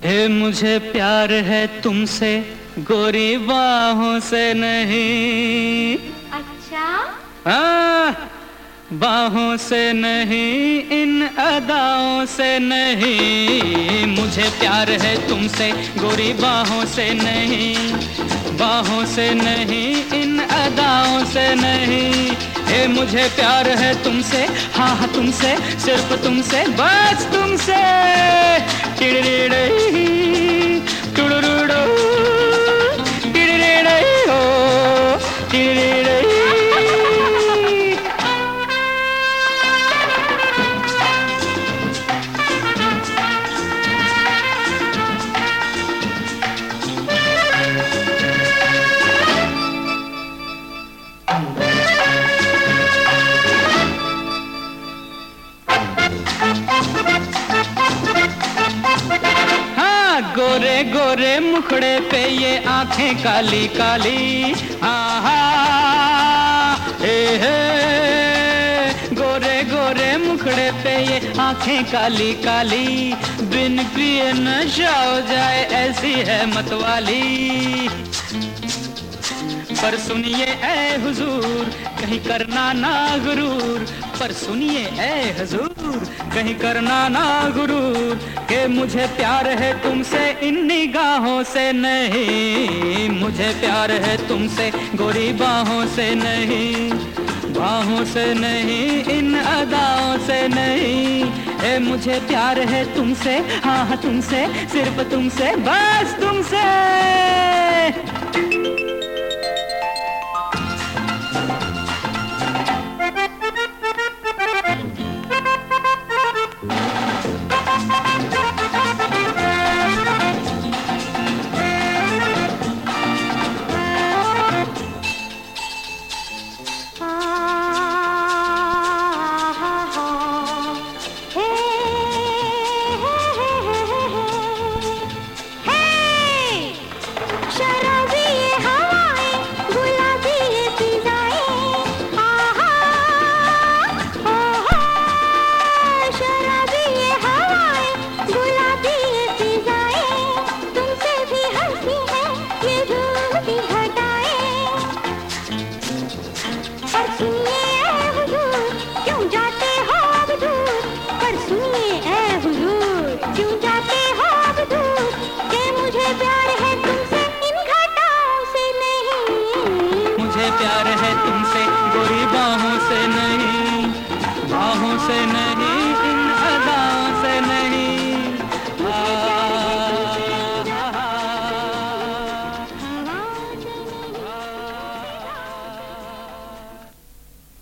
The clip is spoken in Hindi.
मुझे प्यार है तुमसे गोरी बाहों से नहीं। अच्छा? हाँ, बाहों से नहीं, इन अदाओं से नहीं। मुझे प्यार है तुमसे गोरी बाहों से नहीं, बाहों से नहीं, इन अदाओं से नहीं। मुझे प्यार है तुमसे, हाँ हाँ तुमसे, सिर्फ तुमसे, बस तुमसे। गोरे गोरे मुखड़े पे ये आंखें काली काली, आहा हे गोरे गोरे मुखड़े पे ये आंखें काली काली, बिन पिए नशा हो जाए ऐसी है मतवाली। पर सुनिए ऐ हुजूर, कहीं करना ना गुरूर, पर सुनिए ऐ हुजूर, कहीं करना ना गुरूर, के मुझे प्यार है तुमसे इन निगाहों से नहीं। मुझे प्यार है तुमसे गोरी बाहों से नहीं, बाहों से नहीं, इन अदाओं से नहीं। मुझे प्यार है तुमसे, हाँ हाँ तुमसे, सिर्फ तुमसे, बस तुमसे।